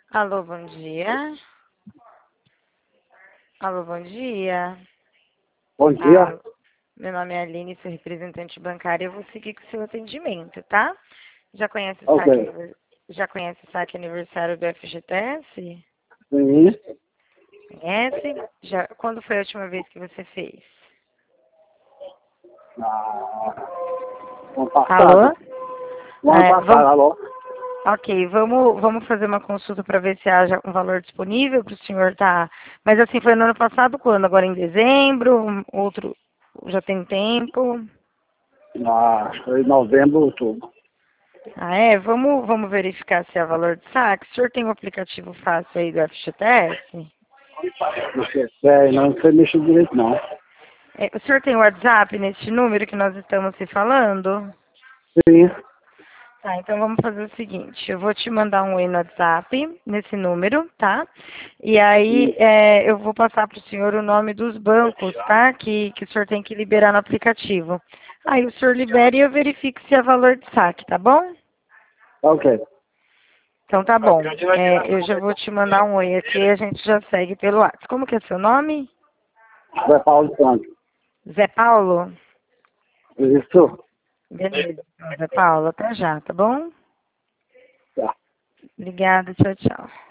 Alô, bom dia. Alô, bom dia. Bom dia. Alô. Meu nome é Aline, sou representante bancária. Eu vou seguir com o seu atendimento, tá? Já conhece o Ok. saque, já conhece o saque aniversário do FGTS? Sim. Conhece? Já, quando foi a última vez que você fez? Ano passado. Alô? No ano passado, Vamos, alô? ok, vamos fazer uma consulta para ver se há já um valor disponível para o senhor tá. Mas assim, foi no ano passado quando? Agora em dezembro? Outro já tem tempo? Acho que foi em novembro, outubro. Ah, é? Vamos verificar se é valor de saque. O senhor tem um aplicativo fácil aí do FGTS? Não sei, não sei mexer direito, não. É, o senhor tem WhatsApp neste número que nós estamos se falando? Sim. Tá, então vamos fazer o seguinte, eu vou te mandar um oi no WhatsApp, nesse número, tá? E aí eu vou passar para o senhor o nome dos bancos, tá? Que o senhor tem que liberar no aplicativo. Aí o senhor libera e eu verifico se é valor de saque, tá bom? Ok. Então tá bom. Eu já vou te mandar um oi aqui e a gente já segue pelo WhatsApp. Como que é seu nome? Zé Paulo Santos. Zé Paulo? Isso? Beleza, então, Zé Paulo, até já, tá bom? Tá. Obrigada, tchau, tchau.